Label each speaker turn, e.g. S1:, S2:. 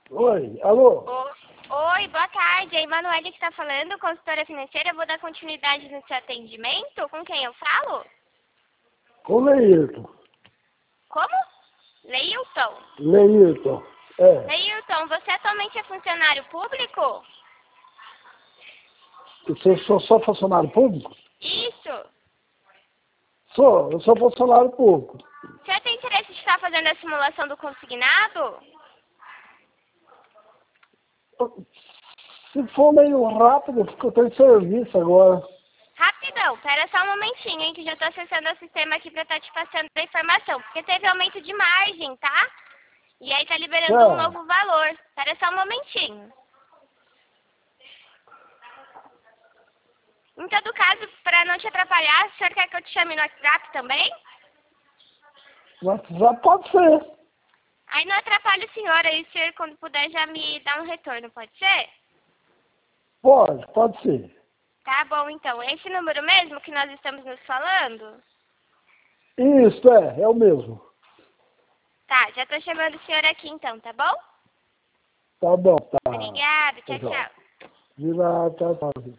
S1: Oi, alô?
S2: Oi, boa tarde. É a Emanuele que está falando, consultora financeira. Eu vou dar continuidade no seu atendimento. Com quem eu falo?
S1: Com Leilton.
S2: Como? Leilton.
S1: Leilton, é.
S2: Leilton, você atualmente é funcionário público?
S1: Eu sou só funcionário público?
S2: Isso.
S1: Eu sou funcionário público.
S2: Você tem interesse de estar fazendo a simulação do consignado?
S1: Se for meio rápido, porque eu estou em serviço agora.
S2: Rapidão, pera só um momentinho, hein, que já estou acessando o sistema aqui para estar te passando a informação. Porque teve aumento de margem, tá? E aí tá liberando um novo valor. Pera só um momentinho. Em todo caso, para não te atrapalhar, o senhor quer que eu te chame no WhatsApp também?
S1: Já pode ser.
S2: Aí não atrapalha o senhor, aí o senhor, quando puder, já me dá um retorno, pode ser?
S1: Pode ser.
S2: Tá bom, então. Esse número mesmo que nós estamos nos falando?
S1: Isso, é o mesmo.
S2: Tá, já tô chamando o senhor aqui então, tá bom?
S1: Tá bom, tá.
S2: Obrigada, tchau,
S1: Tchau.
S2: tchau.
S1: De nada, tchau.